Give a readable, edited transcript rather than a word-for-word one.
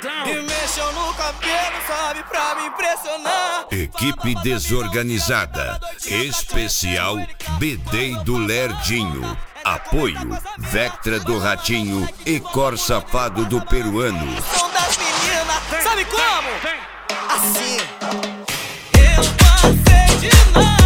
E mexeu no cabelo, sabe, pra me impressionar. Equipe desorganizada. Especial B-Day do Lerdinho. Apoio Vectra do Ratinho e Cor Safado do Peruano. Som das meninas, sabe como? Assim. Eu passei demais.